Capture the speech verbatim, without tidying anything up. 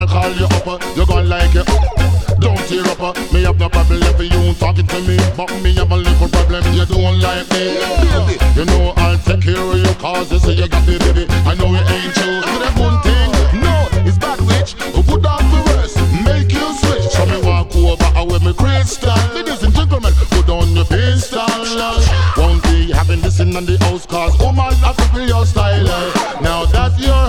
I'll call you up, uh, you gon' like it. Don't tear up, uh, me have no problem if you talking to me, but me have a little problem. You don't like me, baby. You know I'll take care of you, cause you say you got me, baby. I know it ain't true. Is that one thing? No, it's bad witch. Who put down the rest, make you switch. So me walk over uh, with me crystal. Ladies and gentlemen, put on your pistol. Won't be having this in the house, cause woman have to play your style. Now that you're